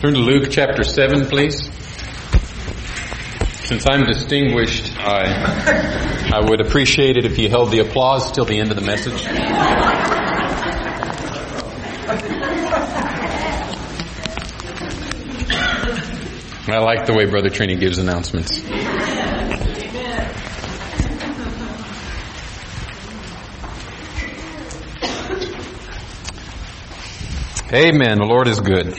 Turn to Luke chapter 7, please. Since I'm distinguished, I would appreciate it if you held the applause till the end of the message. I like the way Brother Trini gives announcements. Amen. The Lord is good.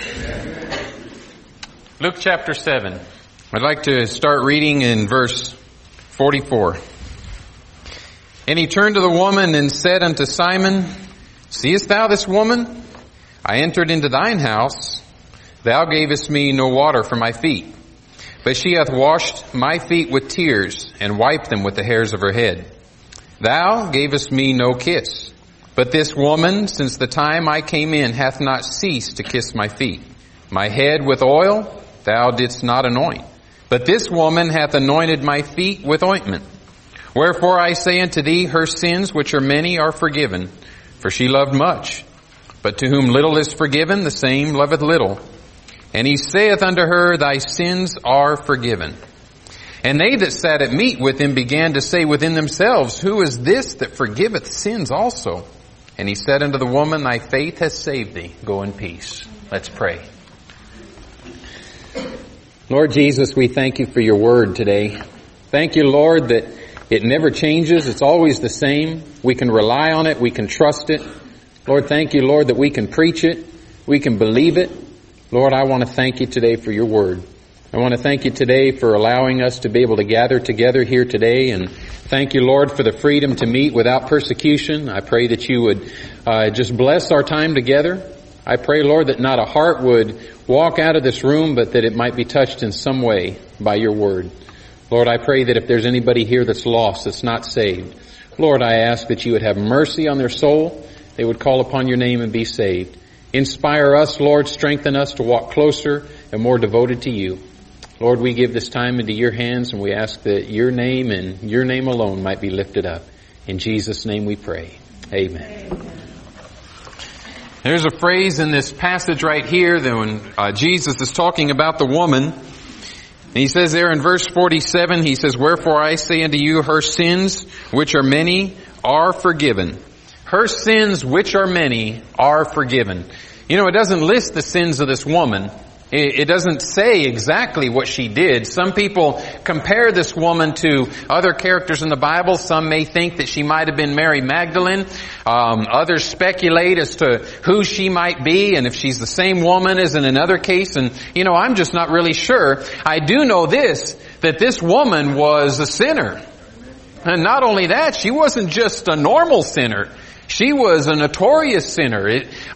Luke chapter 7. I'd like to start reading in verse 44. And he turned to the woman and said unto Simon, Seest thou this woman? I entered into thine house. Thou gavest me no water for my feet, but she hath washed my feet with tears and wiped them with the hairs of her head. Thou gavest me no kiss, but this woman, since the time I came in, hath not ceased to kiss my feet. My head with oil thou didst not anoint, but this woman hath anointed my feet with ointment. Wherefore I say unto thee, her sins, which are many, are forgiven, for she loved much. But to whom little is forgiven, the same loveth little. And he saith unto her, Thy sins are forgiven. And they that sat at meat with him began to say within themselves, Who is this that forgiveth sins also? And he said unto the woman, Thy faith hath saved thee. Go in peace. Let's pray. Lord Jesus, we thank you for your word today. Thank you, Lord, that it never changes. It's always the same. We can rely on it. We can trust it. Lord, thank you, Lord, that we can preach it. We can believe it. Lord, I want to thank you today for your word. I want to thank you today for allowing us to be able to gather together here today. And thank you, Lord, for the freedom to meet without persecution. I pray that you would just bless our time together. I pray, Lord, that not a heart would walk out of this room, but that it might be touched in some way by your word. Lord, I pray that if there's anybody here that's lost, that's not saved, Lord, I ask that you would have mercy on their soul. They would call upon your name and be saved. Inspire us, Lord, strengthen us to walk closer and more devoted to you. Lord, we give this time into your hands, and we ask that your name and your name alone might be lifted up. In Jesus' name we pray. Amen. There's a phrase in this passage right here that when Jesus is talking about the woman, and he says there in verse 47, he says, Wherefore I say unto you, her sins, which are many, are forgiven. Her sins, which are many, are forgiven. You know, it doesn't list the sins of this woman. It doesn't say exactly what she did. Some people compare this woman to other characters in the Bible. Some may think that she might have been Mary Magdalene. Others speculate as to who she might be and if she's the same woman as in another case. And, you know, I'm just not really sure. I do know this, that this woman was a sinner. And not only that, she wasn't just a normal sinner. She was a notorious sinner.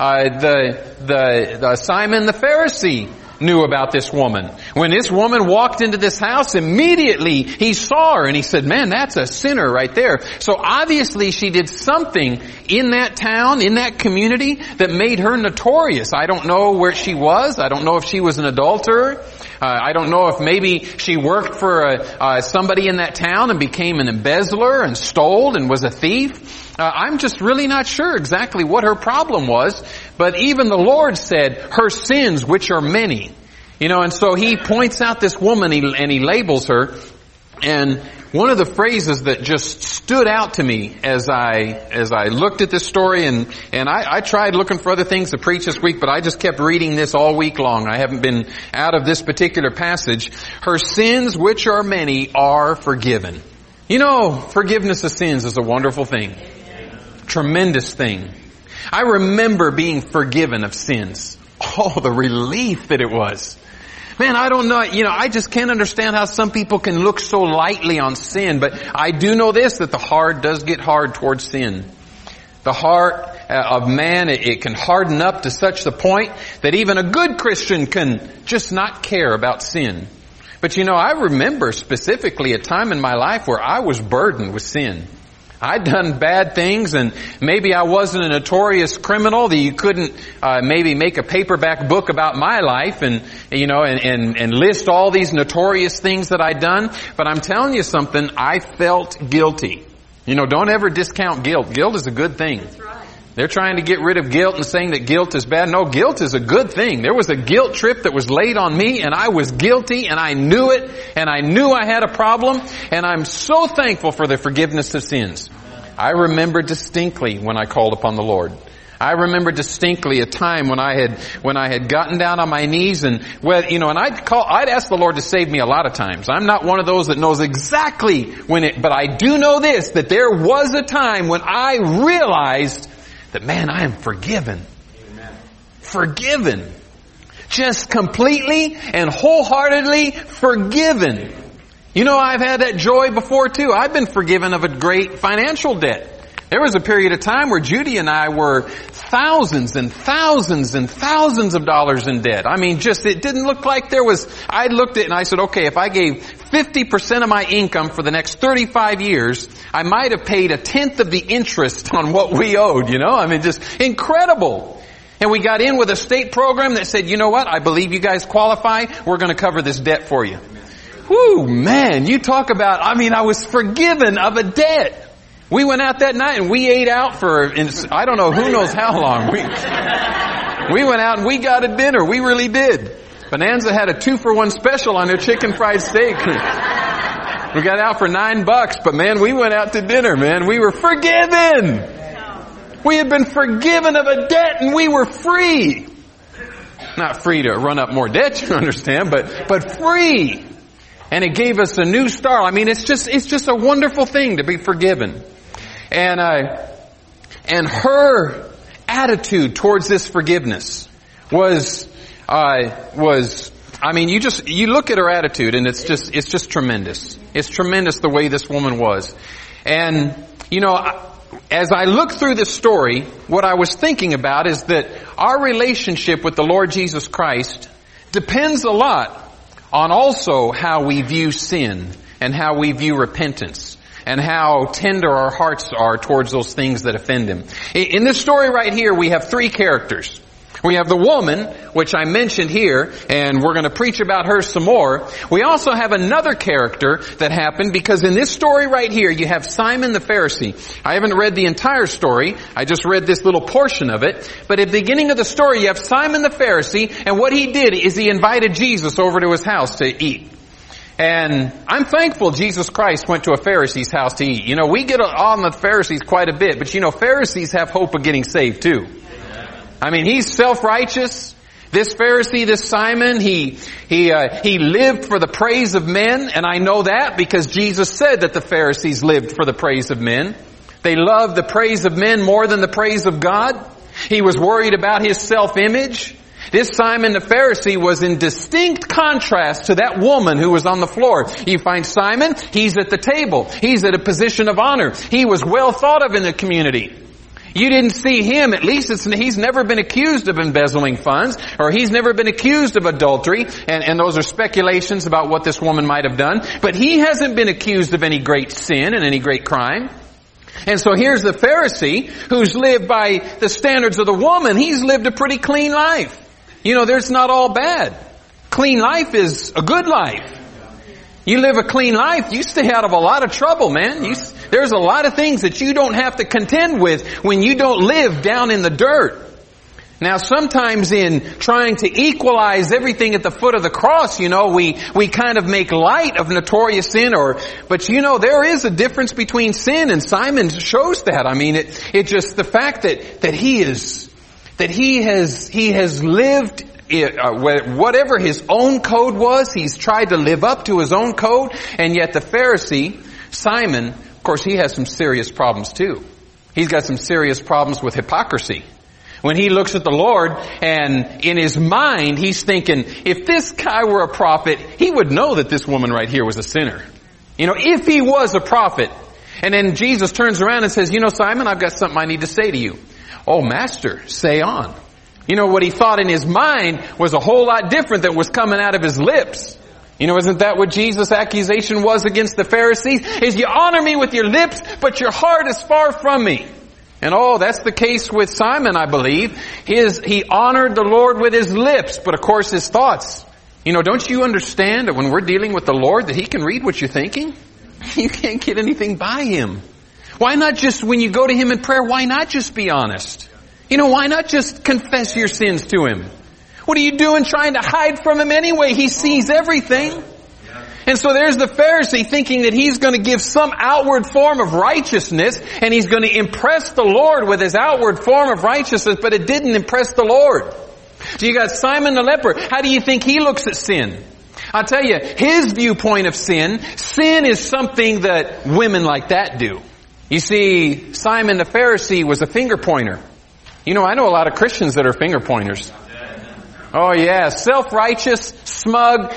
Simon the Pharisee knew about this woman. When this woman walked into this house, immediately he saw her and he said, man, that's a sinner right there. So obviously she did something in that town, in that community, that made her notorious. I don't know where she was. I don't know if she was an adulterer. I don't know if maybe she worked for somebody in that town and became an embezzler and stole and was a thief. I'm just really not sure exactly what her problem was, but even the Lord said, her sins, which are many. You know, and so he points out this woman and he labels her. And one of the phrases that just stood out to me as I looked at this story, and I tried looking for other things to preach this week, but I just kept reading this all week long. I haven't been out of this particular passage. Her sins, which are many, are forgiven. You know, forgiveness of sins is a wonderful thing. Tremendous thing. I remember being forgiven of sins. Oh, the relief that it was. Man, I don't know, I just can't understand how some people can look so lightly on sin, but I do know this, that the heart does get hard towards sin. The heart of man, it can harden up to such the point that even a good Christian can just not care about sin. But I remember specifically a time in my life where I was burdened with sin. I'd done bad things, and maybe I wasn't a notorious criminal that you couldn't maybe make a paperback book about my life and list all these notorious things that I'd done. But I'm telling you something, I felt guilty. Don't ever discount guilt. Guilt is a good thing. That's right. They're trying to get rid of guilt and saying that guilt is bad. No, guilt is a good thing. There was a guilt trip that was laid on me, and I was guilty, and I knew it, and I knew I had a problem, and I'm so thankful for the forgiveness of sins. I remember distinctly when I called upon the Lord. I remember distinctly a time when I had gotten down on my knees and, and I'd ask the Lord to save me a lot of times. I'm not one of those that knows exactly but I do know this, that there was a time when I realized that, man, I am forgiven. Amen. Forgiven. Just completely and wholeheartedly forgiven. You know, I've had that joy before too. I've been forgiven of a great financial debt. There was a period of time where Judy and I were thousands and thousands and thousands of dollars in debt. I mean, it didn't look like I looked at it and I said, okay, if I gave 50% of my income for the next 35 years, I might have paid 1/10 of the interest on what we owed, I mean, just incredible. And we got in with a state program that said, you know what, I believe you guys qualify, we're going to cover this debt for you. Whew, man, you talk about, I was forgiven of a debt. We went out that night and we ate out for, I don't know, who knows how long. We went out and we got a dinner. We really did. Bonanza had a 2-for-1 special on their chicken fried steak. We got out for $9, but man, we went out to dinner, man. We were forgiven. We had been forgiven of a debt and we were free. Not free to run up more debt, you understand, but free. And it gave us a new start. I mean, it's just a wonderful thing to be forgiven. And her attitude towards this forgiveness was, you look at her attitude and it's just tremendous. It's tremendous the way this woman was. And, as I look through this story, what I was thinking about is that our relationship with the Lord Jesus Christ depends a lot on also how we view sin and how we view repentance and how tender our hearts are towards those things that offend Him. In this story right here, we have 3 characters. We have the woman, which I mentioned here, and we're going to preach about her some more. We also have another character that happened, because in this story right here, you have Simon the Pharisee. I haven't read the entire story. I just read this little portion of it. But at the beginning of the story, you have Simon the Pharisee, and what he did is he invited Jesus over to his house to eat. And I'm thankful Jesus Christ went to a Pharisee's house to eat. We get on the Pharisees quite a bit, but Pharisees have hope of getting saved too. I mean, he's self-righteous. This Pharisee, this Simon, he lived for the praise of men, and I know that because Jesus said that the Pharisees lived for the praise of men. They loved the praise of men more than the praise of God. He was worried about his self-image. This Simon the Pharisee was in distinct contrast to that woman who was on the floor. You find Simon, he's at the table. He's at a position of honor. He was well thought of in the community. You didn't see him, at least he's never been accused of embezzling funds, or he's never been accused of adultery, and those are speculations about what this woman might have done. But he hasn't been accused of any great sin and any great crime. And so here's the Pharisee who's lived by the standards of the woman. He's lived a pretty clean life. There's not all bad. Clean life is a good life. You live a clean life, you stay out of a lot of trouble, man. There's a lot of things that you don't have to contend with when you don't live down in the dirt. Now, sometimes in trying to equalize everything at the foot of the cross, we kind of make light of notorious sin, but there is a difference between sin, and Simon shows that. I mean, it just the fact that he has lived whatever his own code was, he's tried to live up to his own code, and yet the Pharisee, Simon, of course, he has some serious problems too. He's got some serious problems with hypocrisy. When he looks at the Lord, and in his mind, he's thinking, if this guy were a prophet, he would know that this woman right here was a sinner. If he was a prophet. And then Jesus turns around and says, Simon, I've got something I need to say to you. Oh, Master, say on. What he thought in his mind was a whole lot different than was coming out of his lips. Isn't that what Jesus' accusation was against the Pharisees? Is you honor me with your lips, but your heart is far from me. And that's the case with Simon, I believe. He honored the Lord with his lips, but of course his thoughts. Don't you understand that when we're dealing with the Lord that He can read what you're thinking? You can't get anything by Him. Why not just, when you go to Him in prayer, why not just be honest? Why not just confess your sins to Him? What are you doing trying to hide from Him anyway? He sees everything. And so there's the Pharisee thinking that he's going to give some outward form of righteousness and he's going to impress the Lord with his outward form of righteousness, but it didn't impress the Lord. So you got Simon the leper. How do you think he looks at sin? I'll tell you, his viewpoint of sin is something that women like that do. You see, Simon the Pharisee was a finger pointer. I know a lot of Christians that are finger pointers. Oh yeah, self-righteous, smug,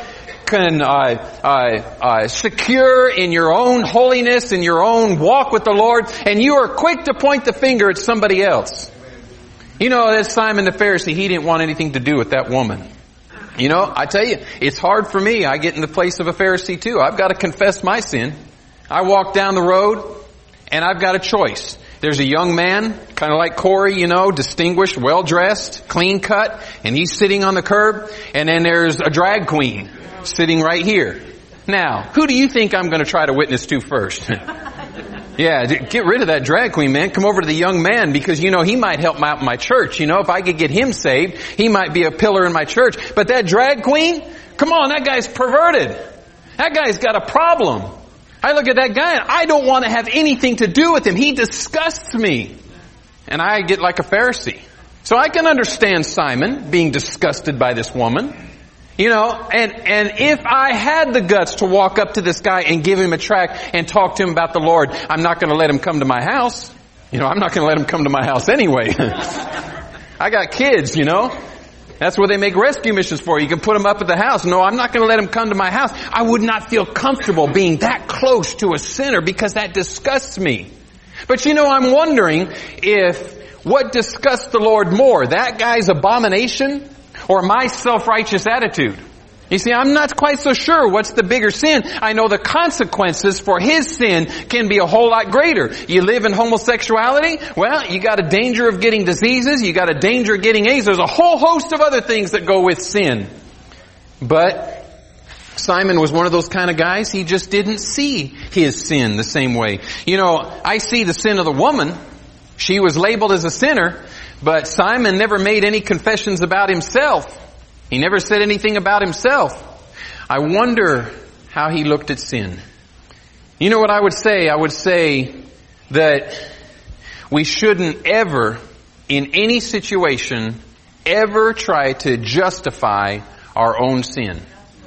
secure in your own holiness, in your own walk with the Lord, and you are quick to point the finger at somebody else. That Simon the Pharisee, he didn't want anything to do with that woman. I tell you, it's hard for me. I get in the place of a Pharisee too. I've got to confess my sin. I walk down the road, and I've got a choice. There's a young man, kind of like Corey, distinguished, well-dressed, clean-cut, and he's sitting on the curb, and then there's a drag queen sitting right here. Now, who do you think I'm going to try to witness to first? Yeah, get rid of that drag queen, man. Come over to the young man because, he might help me out in my church. If I could get him saved, he might be a pillar in my church. But that drag queen, come on, that guy's perverted. That guy's got a problem. I look at that guy and I don't want to have anything to do with him. He disgusts me. And I get like a Pharisee. So I can understand Simon being disgusted by this woman. And if I had the guts to walk up to this guy and give him a tract and talk to him about the Lord, I'm not going to let him come to my house. I'm not going to let him come to my house anyway. I got kids, That's what they make rescue missions for. You can put them up at the house. No, I'm not going to let him come to my house. I would not feel comfortable being that close to a sinner because that disgusts me. But I'm wondering if what disgusts the Lord more, that guy's abomination or my self-righteous attitude? You see, I'm not quite so sure what's the bigger sin. I know the consequences for his sin can be a whole lot greater. You live in homosexuality, well, you got a danger of getting diseases, you got a danger of getting AIDS. There's a whole host of other things that go with sin. But Simon was one of those kind of guys, he just didn't see his sin the same way. I see the sin of the woman. She was labeled as a sinner, but Simon never made any confessions about himself. He never said anything about himself. I wonder how he looked at sin. You know what I would say? I would say that we shouldn't ever, in any situation, ever try to justify our own sin.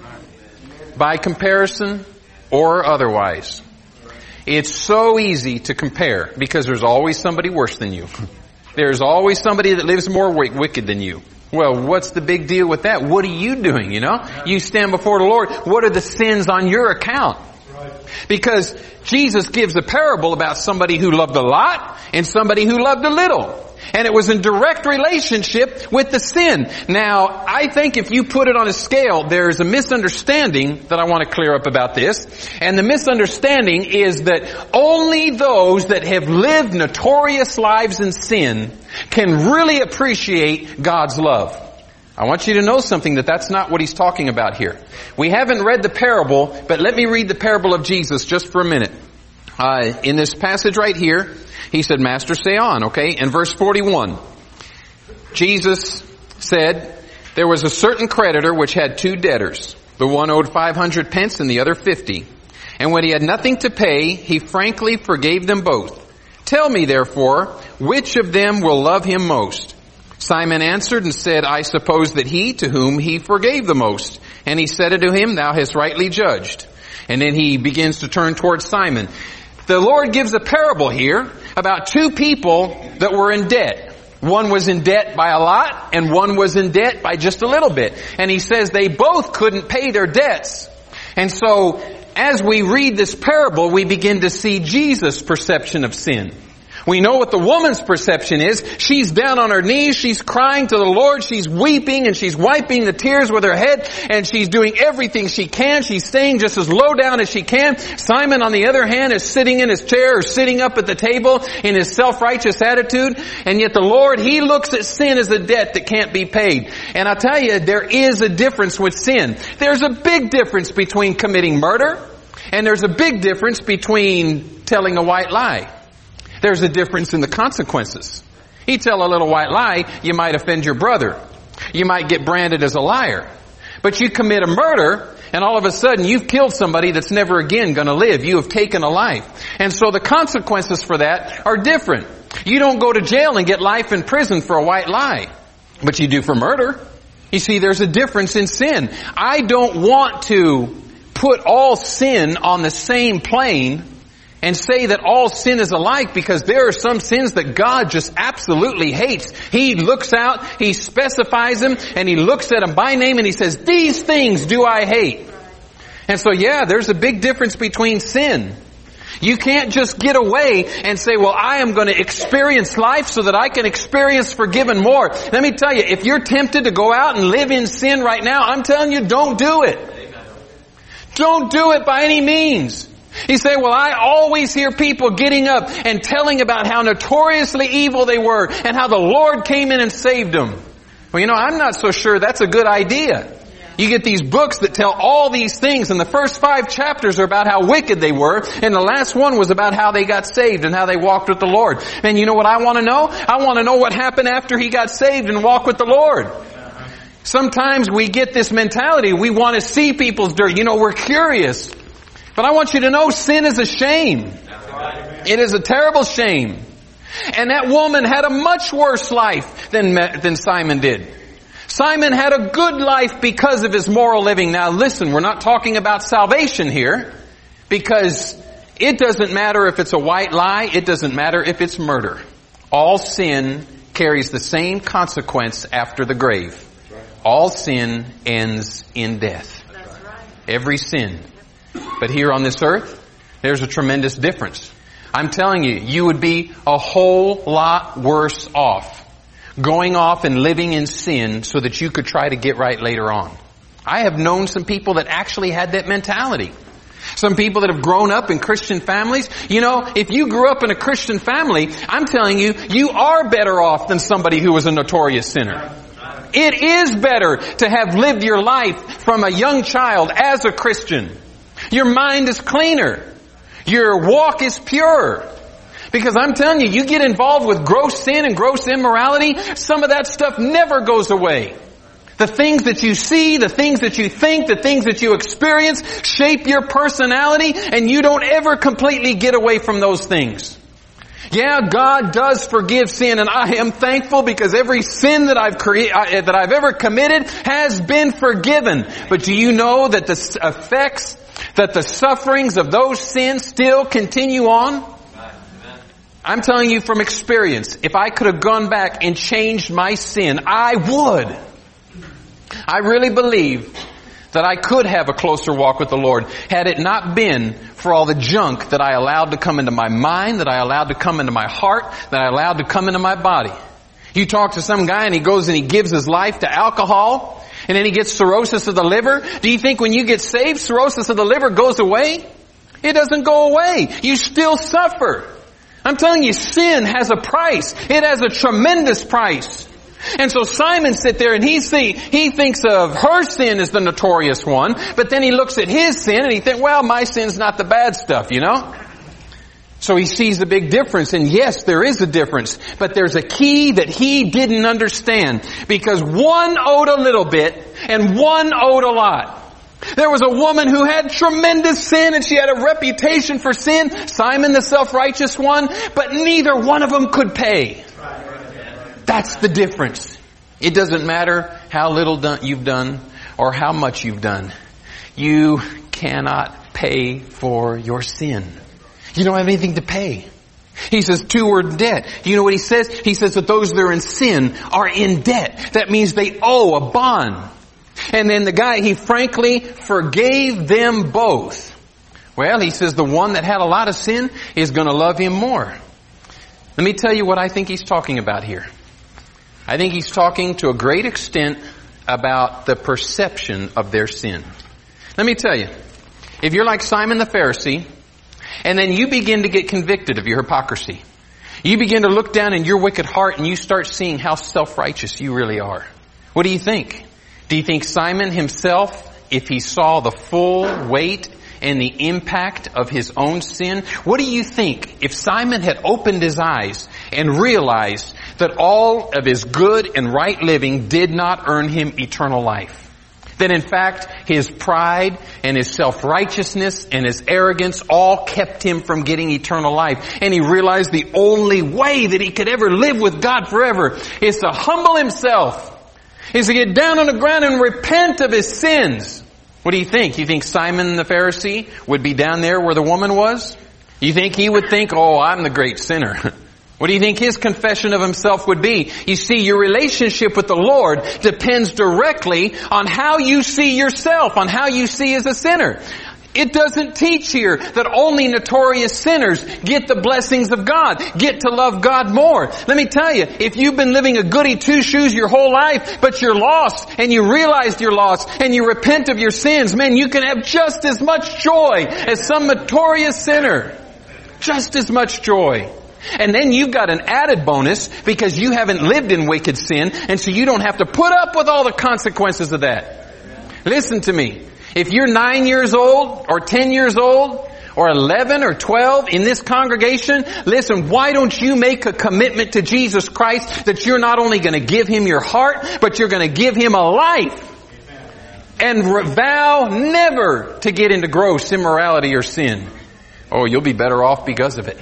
By comparison or otherwise. It's so easy to compare because there's always somebody worse than you. There's always somebody that lives more wicked than you. Well, what's the big deal with that? What are you doing, You stand before the Lord. What are the sins on your account? Because Jesus gives a parable about somebody who loved a lot and somebody who loved a little. And it was in direct relationship with the sin. Now, I think if you put it on a scale, there's a misunderstanding that I want to clear up about this. And the misunderstanding is that only those that have lived notorious lives in sin can really appreciate God's love. I want you to know something, that's not what he's talking about here. We haven't read the parable, but let me read the parable of Jesus just for a minute. In this passage right here, he said, Master, say on, okay? In verse 41, Jesus said, there was a certain creditor which had two debtors. The one owed 500 pence and the other 50. And when he had nothing to pay, he frankly forgave them both. Tell me, therefore, which of them will love him most? Simon answered and said, I suppose that he to whom he forgave the most. And he said unto him, Thou hast rightly judged. And then he begins to turn towards Simon. The Lord gives a parable here about two people that were in debt. One was in debt by a lot and one was in debt by just a little bit. And he says they both couldn't pay their debts. And so as we read this parable, we begin to see Jesus' perception of sin. We know what the woman's perception is. She's down on her knees. She's crying to the Lord. She's weeping and she's wiping the tears with her head and she's doing everything she can. She's staying just as low down as she can. Simon, on the other hand, is sitting in his chair or sitting up at the table in his self-righteous attitude. And yet the Lord, He looks at sin as a debt that can't be paid. And I tell you, there is a difference with sin. There's a big difference between committing murder and there's a big difference between telling a white lie. There's a difference in the consequences. You tell a little white lie, you might offend your brother. You might get branded as a liar. But you commit a murder, and all of a sudden you've killed somebody that's never again going to live. You have taken a life. And so the consequences for that are different. You don't go to jail and get life in prison for a white lie, but you do for murder. You see, there's a difference in sin. I don't want to put all sin on the same plane and say that all sin is alike, because there are some sins that God just absolutely hates. He looks out, He specifies them, and He looks at them by name and He says, these things do I hate. And so yeah, there's a big difference between sin. You can't just get away and say, well, I am going to experience life so that I can experience forgiven more. Let me tell you, if you're tempted to go out and live in sin right now, I'm telling you, don't do it. Don't do it by any means. You say, well, I always hear people getting up and telling about how notoriously evil they were and how the Lord came in and saved them. Well, you know, I'm not so sure that's a good idea. You get these books that tell all these things, and the first 5 chapters are about how wicked they were, and the last one was about how they got saved and how they walked with the Lord. And you know what I want to know? I want to know what happened after he got saved and walked with the Lord. Sometimes we get this mentality, we want to see people's dirt. You know, we're curious. But I want you to know sin is a shame. It is a terrible shame. And that woman had a much worse life than Simon did. Simon had a good life because of his moral living. Now listen, we're not talking about salvation here, because it doesn't matter if it's a white lie. It doesn't matter if it's murder. All sin carries the same consequence after the grave. All sin ends in death. Every sin. But here on this earth, there's a tremendous difference. I'm telling you, you would be a whole lot worse off going off and living in sin so that you could try to get right later on. I have known some people that actually had that mentality. Some people that have grown up in Christian families. You know, if you grew up in a Christian family, I'm telling you, you are better off than somebody who was a notorious sinner. It is better to have lived your life from a young child as a Christian. Your mind is cleaner. Your walk is pure. Because I'm telling you, you get involved with gross sin and gross immorality, some of that stuff never goes away. The things that you see, the things that you think, the things that you experience shape your personality, and you don't ever completely get away from those things. Yeah, God does forgive sin, and I am thankful because every sin that I've ever committed has been forgiven. But do you know that the effects, that the sufferings of those sins still continue on? I'm telling you from experience, if I could have gone back and changed my sin, I would. I really believe that I could have a closer walk with the Lord had it not been for all the junk that I allowed to come into my mind, that I allowed to come into my heart, that I allowed to come into my body. You talk to some guy and he goes and he gives his life to alcohol, and then he gets cirrhosis of the liver. Do you think when you get saved, cirrhosis of the liver goes away? It doesn't go away. You still suffer. I'm telling you, sin has a price. It has a tremendous price. And so Simon sits there and he thinks of her sin as the notorious one, but then he looks at his sin and he thinks, well, my sin's not the bad stuff, you know? So he sees the big difference, and yes, there is a difference, but there's a key that he didn't understand, because one owed a little bit and one owed a lot. There was a woman who had tremendous sin and she had a reputation for sin, Simon the self-righteous one, but neither one of them could pay. That's the difference. It doesn't matter how little you've done or how much you've done. You cannot pay for your sin. You don't have anything to pay. He says 2 were in debt. Do you know what he says? He says that those that are in sin are in debt. That means they owe a bond. And then the guy, he frankly forgave them both. Well, he says the one that had a lot of sin is going to love him more. Let me tell you what I think he's talking about here. I think he's talking to a great extent about the perception of their sin. Let me tell you, if you're like Simon the Pharisee, and then you begin to get convicted of your hypocrisy, you begin to look down in your wicked heart and you start seeing how self-righteous you really are. What do you think? Do you think Simon himself, if he saw the full weight and the impact of his own sin, what do you think if Simon had opened his eyes and realized that all of his good and right living did not earn him eternal life. That in fact, his pride and his self-righteousness and his arrogance all kept him from getting eternal life. And he realized the only way that he could ever live with God forever is to humble himself, is to get down on the ground and repent of his sins. What do you think? You think Simon the Pharisee would be down there where the woman was? You think he would think, oh, I'm the great sinner? What do you think his confession of himself would be? You see, your relationship with the Lord depends directly on how you see yourself, on how you see as a sinner. It doesn't teach here that only notorious sinners get the blessings of God, get to love God more. Let me tell you, if you've been living a goody two-shoes your whole life, but you're lost, and you realized you're lost, and you repent of your sins, man, you can have just as much joy as some notorious sinner. Just as much joy. And then you've got an added bonus because you haven't lived in wicked sin, and so you don't have to put up with all the consequences of that. Listen to me. If you're 9 years old, or 10 years old, or 11 or 12 in this congregation, listen, why don't you make a commitment to Jesus Christ that you're not only going to give Him your heart, but you're going to give Him a life. And vow never to get into gross immorality or sin. Oh, you'll be better off because of it.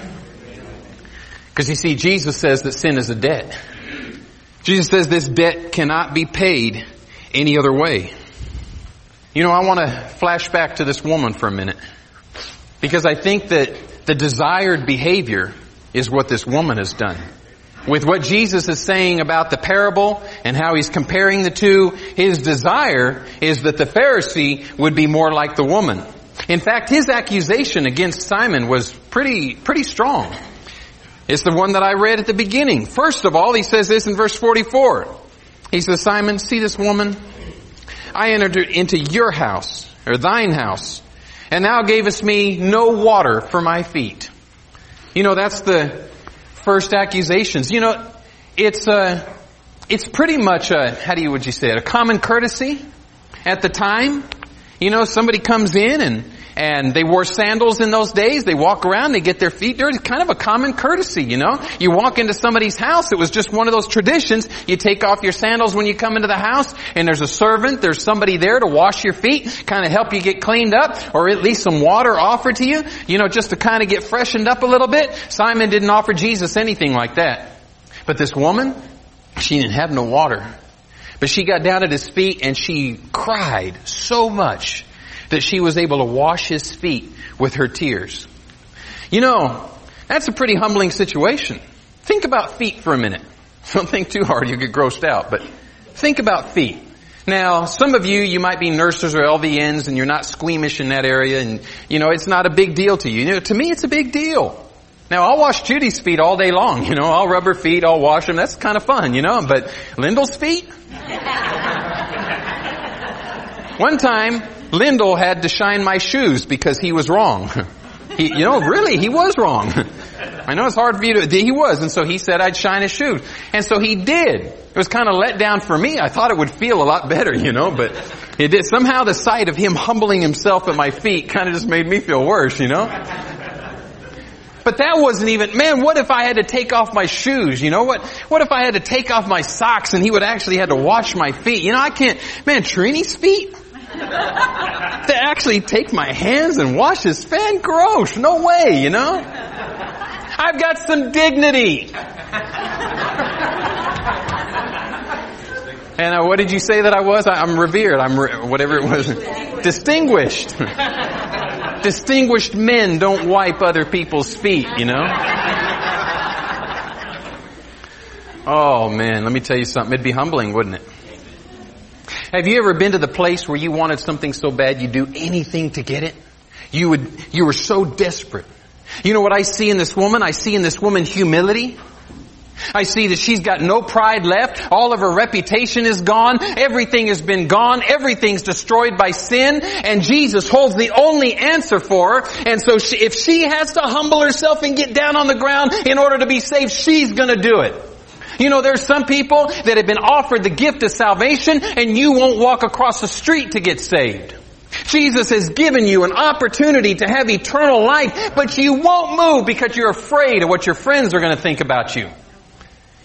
Because you see, Jesus says that sin is a debt. Jesus says this debt cannot be paid any other way. You know, I want to flash back to this woman for a minute. Because I think that the desired behavior is what this woman has done. With what Jesus is saying about the parable and how He's comparing the two, His desire is that the Pharisee would be more like the woman. In fact, his accusation against Simon was pretty strong. It's the one that I read at the beginning. First of all, he says this in verse 44. He says, Simon, see this woman? I entered into your house, or thine house, and thou gavest me no water for my feet. You know, that's the first accusations. You know, it's pretty much would you say it? A common courtesy at the time. You know, somebody comes in and they wore sandals in those days. They walk around, they get their feet dirty. It's kind of a common courtesy, you know. You walk into somebody's house, it was just one of those traditions. You take off your sandals when you come into the house, and there's a servant, there's somebody there to wash your feet, kind of help you get cleaned up, or at least some water offered to you, you know, just to kind of get freshened up a little bit. Simon didn't offer Jesus anything like that. But this woman, she didn't have no water. But she got down at His feet and she cried so much that she was able to wash His feet with her tears. You know, that's a pretty humbling situation. Think about feet for a minute. Don't think too hard, you'll get grossed out, but think about feet. Now, some of you might be nurses or LVNs and you're not squeamish in that area, and, you know, it's not a big deal to you. You know, to me, it's a big deal. Now, I'll wash Judy's feet all day long, you know. I'll rub her feet, I'll wash them. That's kind of fun, you know. But Lyndall's feet? One time, Lyndall had to shine my shoes because he was wrong. He was wrong. I know it's hard for you to, he was. And so he said I'd shine his shoes. And so he did. It was kind of let down for me. I thought it would feel a lot better, you know, but it did. Somehow the sight of him humbling himself at my feet kind of just made me feel worse, you know. But that wasn't even, man, what if I had to take off my shoes? You know, what if I had to take off my socks and he would actually had to wash my feet? You know, I can't, man, Trini's feet? To actually take my hands and wash his feet? Gross. No way, you know? I've got some dignity. And what did you say that I was? I'm revered. Whatever it was. Distinguished. Distinguished men don't wipe other people's feet, you know? Oh man, let me tell you something. It'd be humbling, wouldn't it? Have you ever been to the place where you wanted something so bad you'd do anything to get it? You were so desperate. You know what I see in this woman? I see in this woman humility. I see that she's got no pride left. All of her reputation is gone. Everything has been gone. Everything's destroyed by sin. And Jesus holds the only answer for her. And so if she has to humble herself and get down on the ground in order to be saved, she's going to do it. You know, there's some people that have been offered the gift of salvation and you won't walk across the street to get saved. Jesus has given you an opportunity to have eternal life, but you won't move because you're afraid of what your friends are going to think about you.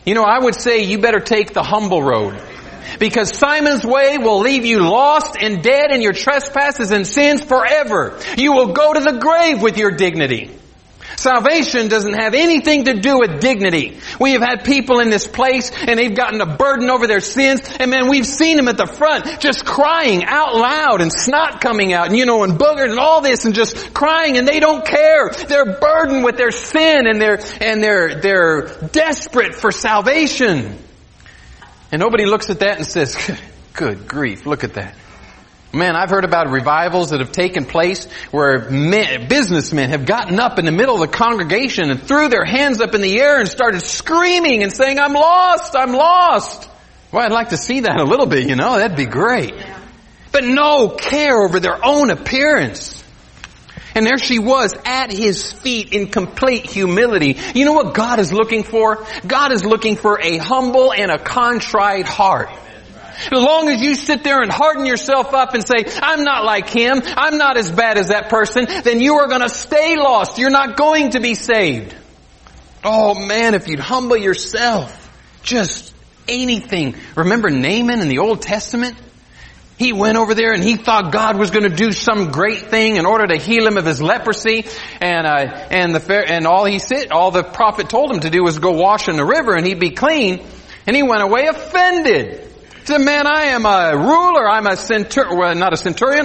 You know, I would say you better take the humble road. Because Simon's way will leave you lost and dead in your trespasses and sins forever. You will go to the grave with your dignity. Salvation doesn't have anything to do with dignity. We have had people in this place and they've gotten a burden over their sins, and man, we've seen them at the front just crying out loud and snot coming out and and boogers and all this and just crying, and they don't care. They're burdened with their sin and they're desperate for salvation. And nobody looks at that and says, good grief, look at that. Man, I've heard about revivals that have taken place where businessmen have gotten up in the middle of the congregation and threw their hands up in the air and started screaming and saying, I'm lost, I'm lost. Well, I'd like to see that a little bit, that'd be great. But no care over their own appearance. And there she was at His feet in complete humility. You know what God is looking for? God is looking for a humble and a contrite heart. As long as you sit there and harden yourself up and say, I'm not like him, I'm not as bad as that person, then you are going to stay lost. You're not going to be saved. Oh man, if you'd humble yourself, just anything. Remember Naaman in the Old Testament? He went over there and he thought God was going to do some great thing in order to heal him of his leprosy, and all the prophet told him to do was go wash in the river and he'd be clean, and he went away offended. He said, man, I am a ruler, I'm a centurion, well, not a centurion,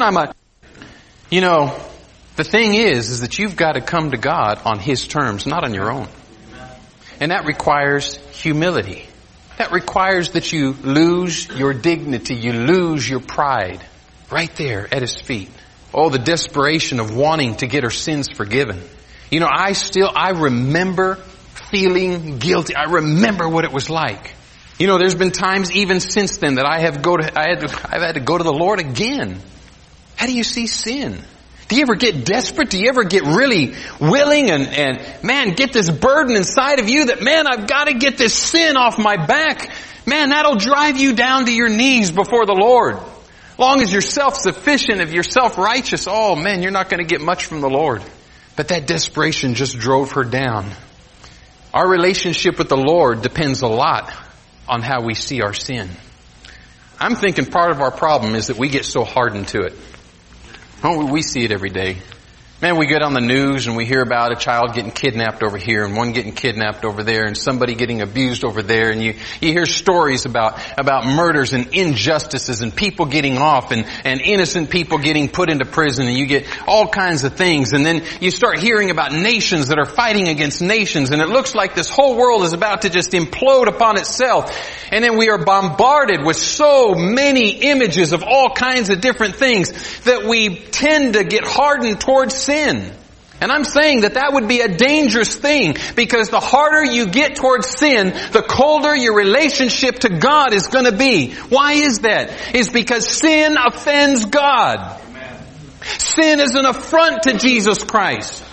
the thing is that you've got to come to God on His terms, not on your own. And that requires humility. That requires that you lose your dignity, you lose your pride right there at His feet. Oh, the desperation of wanting to get her sins forgiven. I remember feeling guilty. I remember what it was like. There's been times even since then that I've had to go to the Lord again. How do you see sin? Do you ever get desperate? Do you ever get really willing and man, get this burden inside of you that, man, I've got to get this sin off my back? Man, that'll drive you down to your knees before the Lord. Long as you're self-sufficient, if you're self-righteous, oh man, you're not going to get much from the Lord. But that desperation just drove her down. Our relationship with the Lord depends a lot on how we see our sin. I'm thinking part of our problem is that we get so hardened to it. Oh, we see it every day. Man, we get on the news and we hear about a child getting kidnapped over here and one getting kidnapped over there and somebody getting abused over there, and you hear stories about murders and injustices and people getting off and innocent people getting put into prison, and you get all kinds of things, and then you start hearing about nations that are fighting against nations, and it looks like this whole world is about to just implode upon itself. And then we are bombarded with so many images of all kinds of different things that we tend to get hardened towards sin. And I'm saying that would be a dangerous thing, because the harder you get towards sin, the colder your relationship to God is going to be. Why is that? It's because sin offends God. Amen. Sin is an affront to Jesus Christ.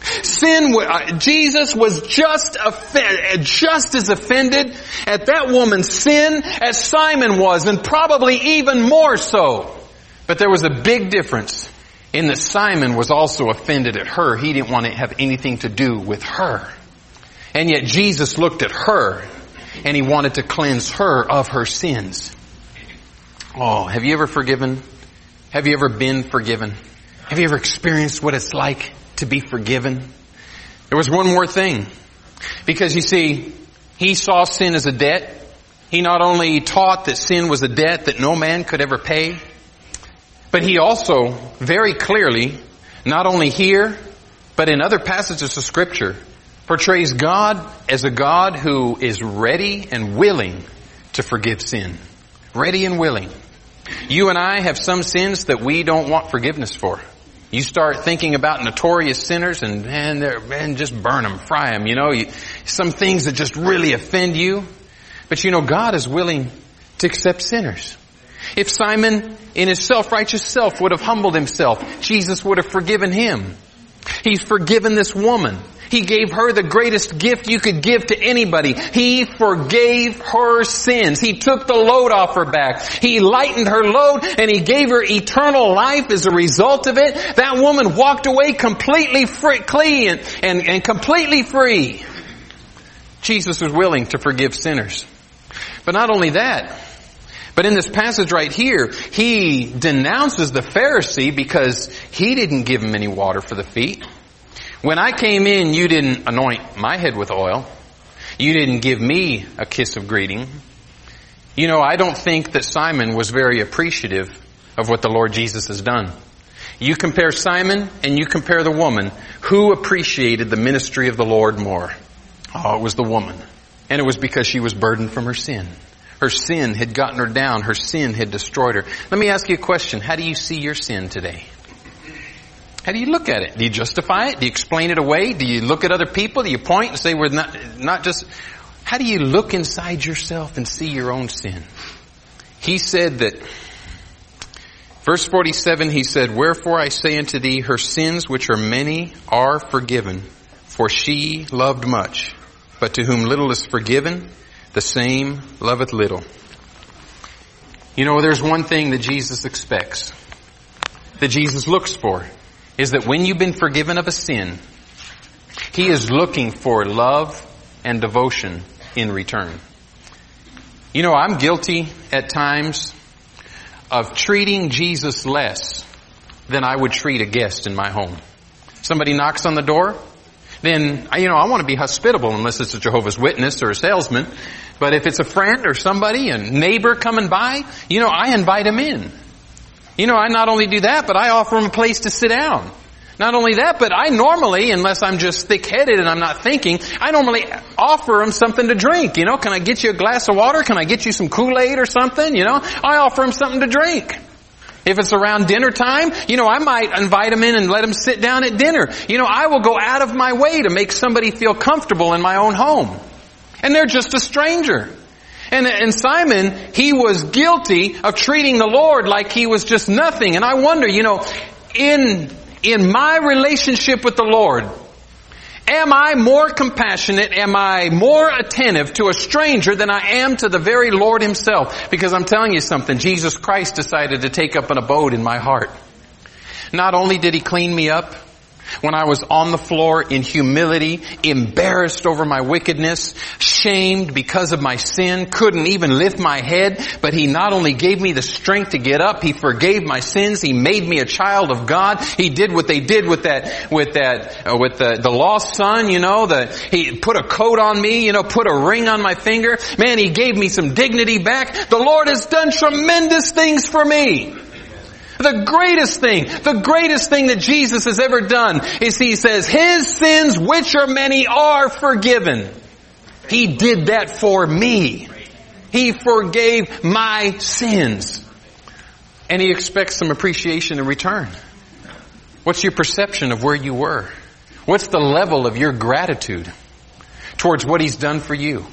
Jesus was just as offended at that woman's sin as Simon was, and probably even more so. But there was a big difference in that Simon was also offended at her. He didn't want to have anything to do with her. And yet Jesus looked at her and He wanted to cleanse her of her sins. Oh, have you ever forgiven? Have you ever been forgiven? Have you ever experienced what it's like to be forgiven? There was one more thing. Because you see, He saw sin as a debt. He not only taught that sin was a debt that no man could ever pay, but He also very clearly, not only here, but in other passages of Scripture, portrays God as a God who is ready and willing to forgive sin. Ready and willing. You and I have some sins that we don't want forgiveness for. You start thinking about notorious sinners and just burn them, fry them, some things that just really offend you. But God is willing to accept sinners. If Simon in his self-righteous self would have humbled himself, Jesus would have forgiven him. He's forgiven this woman. He gave her the greatest gift you could give to anybody. He forgave her sins. He took the load off her back. He lightened her load, and He gave her eternal life as a result of it. That woman walked away completely free, clean and completely free. Jesus was willing to forgive sinners. But not only that, but in this passage right here, he denounces the Pharisee because he didn't give him any water for the feet. When I came in, you didn't anoint my head with oil. You didn't give me a kiss of greeting. You know, I don't think that Simon was very appreciative of what the Lord Jesus has done. You compare Simon and you compare the woman. Who appreciated the ministry of the Lord more? Oh, it was the woman. And it was because she was burdened from her sin. Her sin had gotten her down. Her sin had destroyed her. Let me ask you a question. How do you see your sin today? How do you look at it? Do you justify it? Do you explain it away? Do you look at other people? Do you point and say we're not just... How do you look inside yourself and see your own sin? He said that, verse 47, he said, "Wherefore I say unto thee, her sins which are many are forgiven, for she loved much. But to whom little is forgiven, the same loveth little." You know, there's one thing that Jesus expects, that Jesus looks for, is that when you've been forgiven of a sin, He is looking for love and devotion in return. You know, I'm guilty at times of treating Jesus less than I would treat a guest in my home. Somebody knocks on the door, then, I want to be hospitable unless it's a Jehovah's Witness or a salesman. But if it's a friend or somebody, a neighbor coming by, I invite him in. I not only do that, but I offer him a place to sit down. Not only that, but I normally, unless I'm just thick-headed and I'm not thinking, I normally offer him something to drink. Can I get you a glass of water? Can I get you some Kool-Aid or something? I offer him something to drink. If it's around dinner time, I might invite him in and let him sit down at dinner. I will go out of my way to make somebody feel comfortable in my own home. And they're just a stranger. And Simon, he was guilty of treating the Lord like He was just nothing. And I wonder, in my relationship with the Lord, am I more compassionate? Am I more attentive to a stranger than I am to the very Lord Himself? Because I'm telling you something, Jesus Christ decided to take up an abode in my heart. Not only did He clean me up when I was on the floor in humility, embarrassed over my wickedness, shamed because of my sin, couldn't even lift my head, but He not only gave me the strength to get up, He forgave my sins, He made me a child of God. He did what they did with the lost son, He put a coat on me, put a ring on my finger. Man, He gave me some dignity back. The Lord has done tremendous things for me. The greatest thing that Jesus has ever done is He says, His sins, which are many, are forgiven. He did that for me. He forgave my sins. And He expects some appreciation in return. What's your perception of where you were? What's the level of your gratitude towards what He's done for you?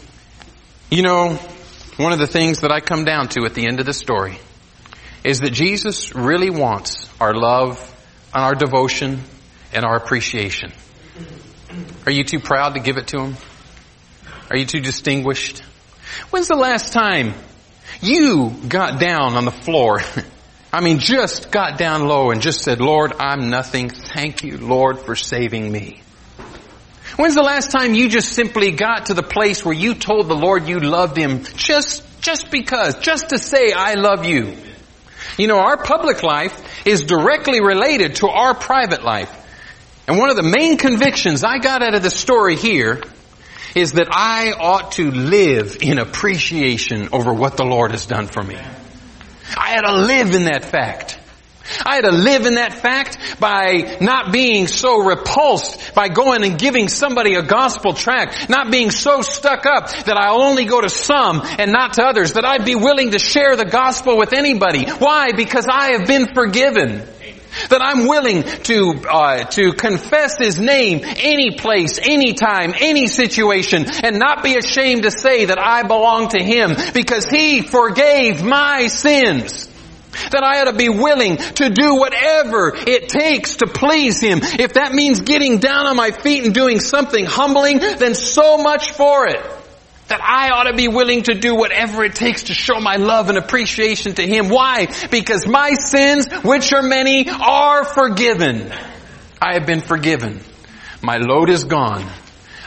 One of the things that I come down to at the end of the story is that Jesus really wants our love and our devotion and our appreciation. Are you too proud to give it to Him? Are you too distinguished? When's the last time you got down on the floor? Just got down low and just said, Lord, I'm nothing. Thank you, Lord, for saving me. When's the last time you just simply got to the place where you told the Lord you loved Him just because, just to say, I love you? Our public life is directly related to our private life. And one of the main convictions I got out of the story here is that I ought to live in appreciation over what the Lord has done for me. I had to live in that fact. I had to live in that fact by not being so repulsed by going and giving somebody a gospel tract, not being so stuck up that I'll only go to some and not to others, that I'd be willing to share the gospel with anybody. Why? Because I have been forgiven. That I'm willing to confess His name any place, any time, any situation, and not be ashamed to say that I belong to Him because He forgave my sins. That I ought to be willing to do whatever it takes to please Him. If that means getting down on my feet and doing something humbling, then so much for it. That I ought to be willing to do whatever it takes to show my love and appreciation to Him. Why? Because my sins, which are many, are forgiven. I have been forgiven. My load is gone.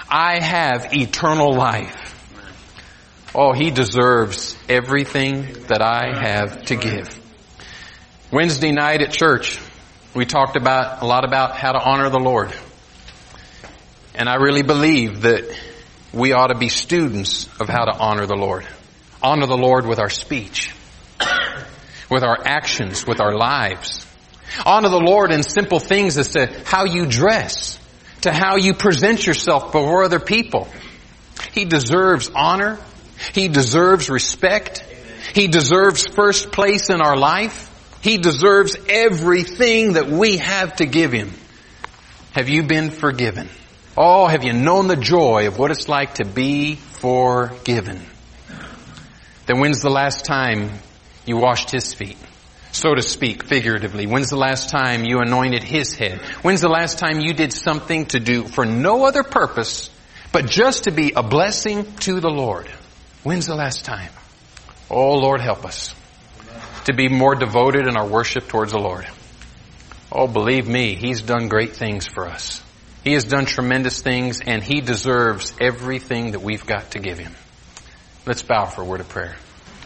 I have eternal life. Oh, He deserves everything that I have to give. Wednesday night at church, we talked a lot about how to honor the Lord. And I really believe that we ought to be students of how to honor the Lord. Honor the Lord with our speech, with our actions, with our lives. Honor the Lord in simple things as to how you dress, to how you present yourself before other people. He deserves honor. He deserves respect. He deserves first place in our life. He deserves everything that we have to give Him. Have you been forgiven? Oh, have you known the joy of what it's like to be forgiven? Then when's the last time you washed His feet? So to speak, figuratively. When's the last time you anointed His head? When's the last time you did something to do for no other purpose but just to be a blessing to the Lord? When's the last time? Oh, Lord, help us to be more devoted in our worship towards the Lord. Oh, believe me, He's done great things for us. He has done tremendous things, and He deserves everything that we've got to give Him. Let's bow for a word of prayer.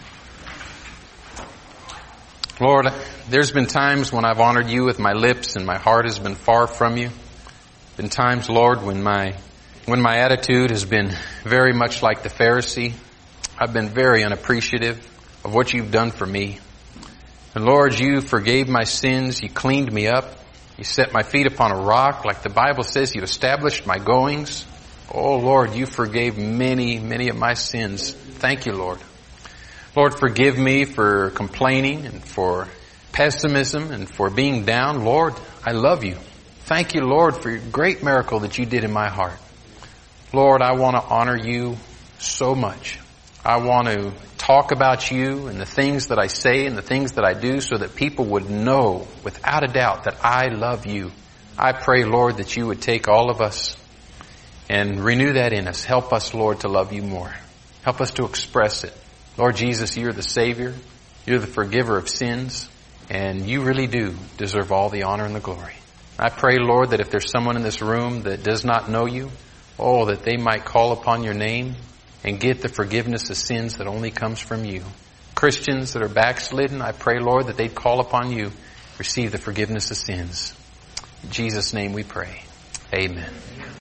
Lord, there's been times when I've honored You with my lips and my heart has been far from You. Been times, Lord, when my attitude has been very much like the Pharisee. I've been very unappreciative of what You've done for me. And Lord, You forgave my sins. You cleaned me up. You set my feet upon a rock. Like the Bible says, You established my goings. Oh Lord, You forgave many, many of my sins. Thank You, Lord. Lord, forgive me for complaining and for pessimism and for being down. Lord, I love You. Thank You, Lord, for your great miracle that You did in my heart. Lord, I want to honor You so much. I want to talk about You and the things that I say and the things that I do so that people would know without a doubt that I love You. I pray, Lord, that You would take all of us and renew that in us. Help us, Lord, to love You more. Help us to express it. Lord Jesus, You're the Savior. You're the forgiver of sins. And You really do deserve all the honor and the glory. I pray, Lord, that if there's someone in this room that does not know You, oh, that they might call upon Your name and get the forgiveness of sins that only comes from You. Christians that are backslidden, I pray, Lord, that they'd call upon You, receive the forgiveness of sins. In Jesus' name we pray. Amen.